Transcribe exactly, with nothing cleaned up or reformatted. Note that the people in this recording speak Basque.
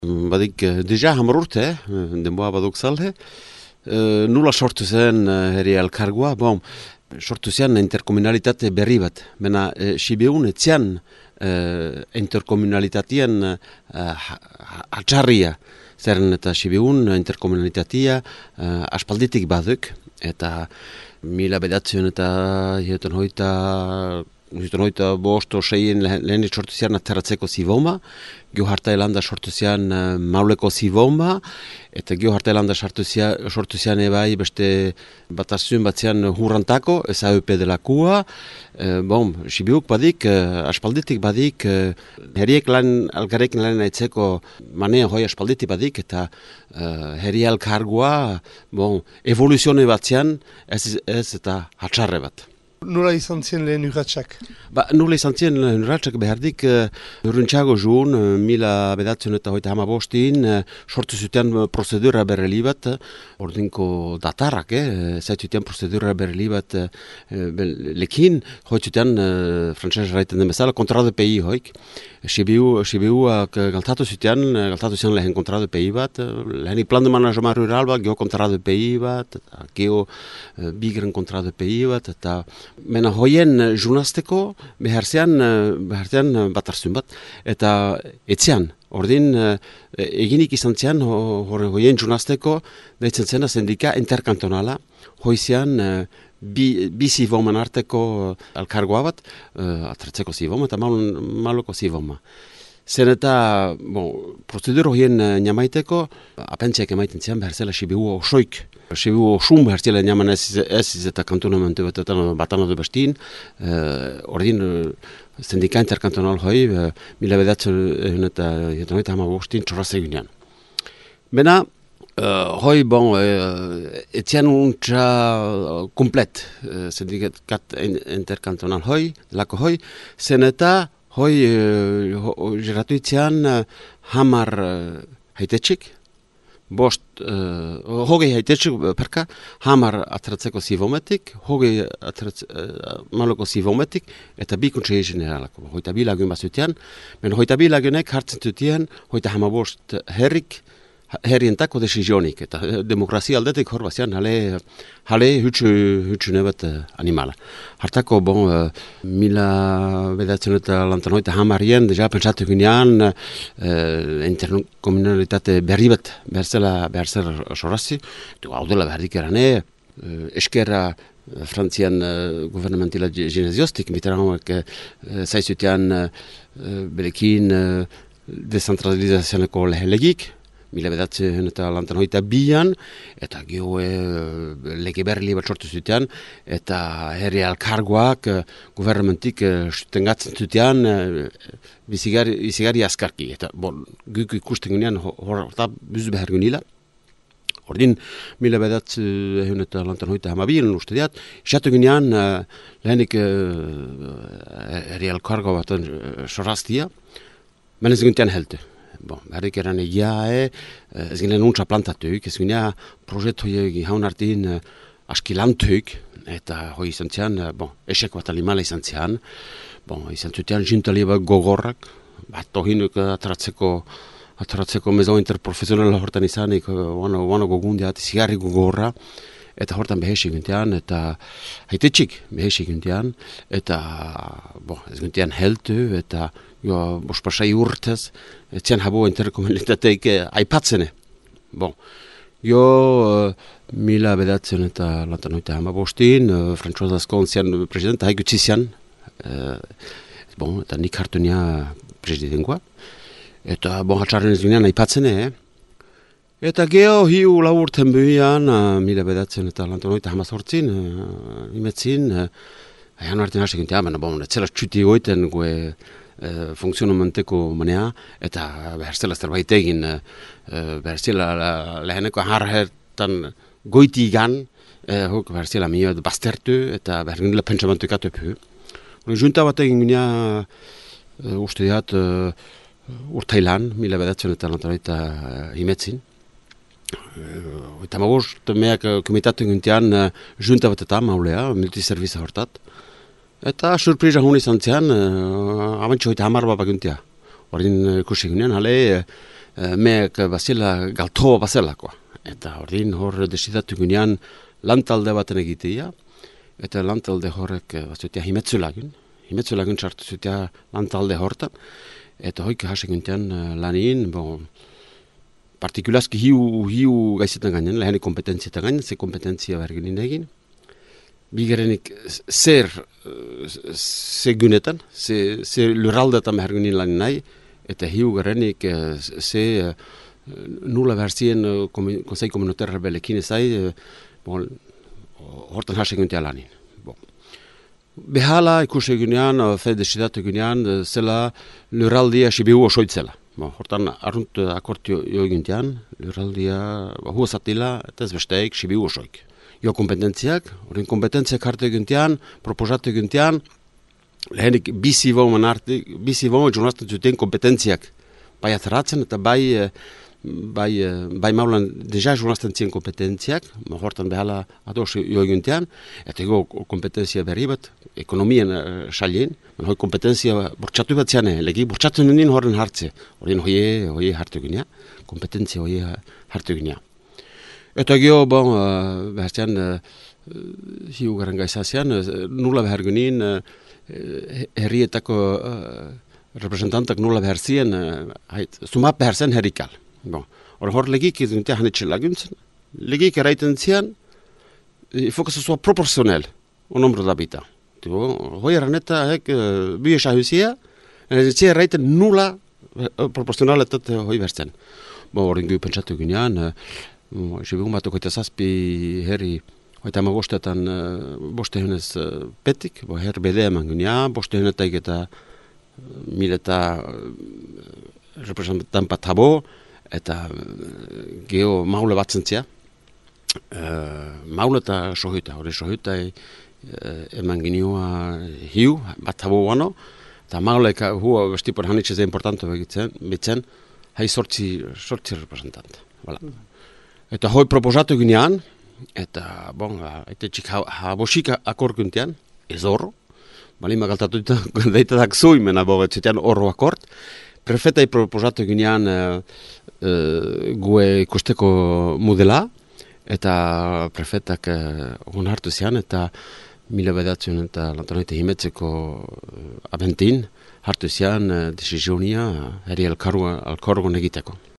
Badik, deja hamar urte, denboa baduk zalde, nula sortu zen herri elkargoa, bon, sortu zen interkomunalitate berri bat, mena Sibiun etzian interkomunalitatean atxarria, zeren eta Sibiun interkomunalitatea aspalditik baduk, eta mila bedatzen eta hietan hoita, hietan hoita bosto seien lehenik sortu zen aterratzeko ziboma, Gio Hartailanda sortu zian uh, mauleko ziboma, eta Gio Hartailanda sortu zian ebai beste batazun batzian hurrantako, ez A U P delakua. Uh, bon, Sibiuk badik, uh, aspalditik badik, uh, herriek lan, algarekin lan aitzeko manea hoi aspalditik badik, eta uh, herri elkargoa, bon, evoluzione batzian, ez, ez eta hatxarre bat. Nola izan zien lehen urratxak? Ba, nola izan zien lehen urratxak behardik uh, urruntxago juun, uh, mila bedatzen eta hoita hama bostin, uh, sortu zuten prozedura berreli bat, uh, ordinko datarrak, eh, zaituten prozedura berreli bat uh, lekin, hoitzuten, uh, frantzaz raiten den bezala, kontra de pei hoik. Sibiu, Sibiuak galtatu zuten, galtatu zen lehen kontra de pei bat, uh, lehenik plan de management rural bat, geho kontra de pei bat, eta geho uh, bigren kontra de pei bat, eta mena hoien junazteko beharzean, beharzean bat arzun bat, eta etzean, ordin eginik izan zean hoien junazteko, daitzen zena sendika interkantonala, hoizean bi, bi zivoman arteko alkargoa bat, atratzeko zivoma eta maloko zivoma. Zen eta, bon, prozedur horien niamaiteko, apentziak emaiten zian beharzela Sibiu osoik. Sibiu osun beharzela niaman ez, ez eta kantonamentu batetan batan adu bestin. Uh, ordin, uh, sendika interkantonal hoi, uh, mila bedatzen eta jetoneta hama bostin txorraz egunean. Bena, uh, hoi, bon, uh, etzian untxa uh, komplet, uh, sendikat interkantonal hoi, lako hoi, zen eta hoi, geratu uh, itzean uh, hamar uh, haitetxik, bost, uh, hogei haitetxik, perka, hamar atratzeko zivometik, hogei atratze, uh, maloko zivometik, eta bi kuntxe generalako. Hoita bi lagun bazutean, men hoita bi lagunek hartzen zutien, hoita hama bost herrik, herrientako desizionik, eta demokrazia aldetik hor bazian, hale, hale hutsu, hutsu nebet animala. Hartako, bon, uh, mila bedatzen eta lantan hoita hamarien, deja pentsatu ginean, uh, interkomunalitate berri bat beharzela, beharzela sorazi, du hau dela behardik erane, uh, eskerra Frantzian uh, guvernamentila geneziostik, miteranak uh, zaizutean uh, belekin uh, dezentralizazioneko lehelegik, mila bedatzen eta lantan hoita bian, eta geho e, lege berri bat sortu zutean, eta herri alkargoak e, guvernamentik e, sustengatzen zutean e, bizigari, bizigari askarki. Eta bon, guk ikusten gunean hor eta buzu behar gunila. Ordin, mila bedatzen eta lantan hoita hama bian uste diat, esatu gunean e, lehenik e, herri alkargo bat soraztia, menez guntean helte. Bon, berrik eran egia, e, ez ginen untsa plantatuk, ez ginen proiektu hoi haun artin aski lantuk, eta hoi izan zian, bon, esek bat alimala izan zian, bon, izan zutean jintali bat gogorrak, bat tohinuk atratzeko, atratzeko mezo interprofesionala hortan izanik, wano, wano gogundia, zigarri gogorra, eta hortan behesik gintean, eta haitetxik behesik gintean, eta bon, ez gintean heltu, eta jo, bospasai urtez, etzian habo interkomunitateik aipatzene. Bon, jo, uh, mila bedatzen eta lantan hoita hama bostin, uh, François Ascon zian presidenta, haik utzi zian, uh, bon, eta nik hartu nia presidenkoa, eta bon, hatxarren ez ginean aipatzene, eh? Eta geho hiu lau urten buian, uh, mila bedatzen eta lantan hoita hama sortzin, uh, imetzin, uh, Egan hartin hasi gintea, baina bon, etzela txuti goiten gue e, funtzionamenteko manea, eta beharzela zerbait egin, e, beharzela leheneko harhertan goiti igan, e, hok beharzela mioet baztertu, eta beharzela pentsamentu ikatupu. Junta bat egin ginea, e, uste diat, e, urtailan, mila bedatzen eta lantaroita imetzin. Eta magost, meak komitatu gintean, junta bat eta maulea, multiserviza hortat. Eta surpriza honi izan zean, uh, abantxo eta hamar bat baguntia. Ordin ikusi gunean, hale, meek bazela galtoa bazelakoa. Eta ordin hor desidatu gunean lantalde baten egitea, eta lantalde horrek bazutia himetzulagun, himetzulagun sartu zutia lantalde hortan, eta hoik haseguntean lanin, bon, partikulazki hiu, hiu gaizetan gainen, lehene kompetentzietan gainen, ze kompetentzia behar ginen egin. Bigarenik zer, ze gunetan, ze, ze lurraldetan behar ginen lanin nahi, eta hiu garenik ze nula behar zien konsei komunitaria belekin ezai, bon, hortan haseguntea lanin. Bon. Behala ikusi egunean, fe desidatu egunean, zela lurraldia sibiu osoitzela. Bon, hortan arrunt akortio jo eguntean, lurraldia huazatila, eta ez besteik sibiu osoik. Jo kompetentziak, horren kompetentziak hartu eguntean, proposatu eguntean, lehenik bizi boman arte, bizi boman journazten zuten kompetentziak bai ateratzen eta bai, bai, bai maulan deja journazten zien kompetentziak, hortan behala ados jo eguntean, eta ego kompetentzia berri bat, ekonomien uh, salien, hoi kompetentzia bortxatu bat ziane, legi bortxatu nindin horren hartze, horren hoie, hoie hartu egunea, kompetentzia hoie hartu egunea. Eta gio, bon, uh, behar zian, uh, hiu garen gaizazian, uh, nula behar gunin, uh, herrietako uh, representantak nula behar zien, uh, sumat behar zen herrikal. Bon, hor hor legik izuntea hanetxe laguntzen, legik eraiten zian, il faut que ce soit proportionnel au nombre d'habitants. Hoi eraneta, hek, uh, bi esahuzia, zia eraiten nula uh, proportzionaletat hoi behar zen. Bon, horren gu pentsatu ginean, uh, Sibigun bat okoita zazpi herri hoita ama bostetan boste honez petik, bo her bede eman gunea, boste honetak eta mil eta representan bat habo, eta geho maule bat zentzia. Maule eta sohuita, hori sohuita eman ginua hiu, bat habo wano, eta maule eka hua bestipor hanitxe ze importanto begitzen, bitzen, hai sortzi, sortzi representant. Voilà. Eta hoi proposatu ginean, eta, bon, eta txik habosik akorkuntean, ez horro, balima galtatu daitadak zuimen abogetzetean horro akort, prefetai proposatu ginean uh, uh, gue ikusteko modela, eta prefetak uh, hon hartu zian, eta mila bedatzen eta lantonaita himetzeko uh, abentin, hartu zian uh, desizionia uh, herri alkargoan egiteko.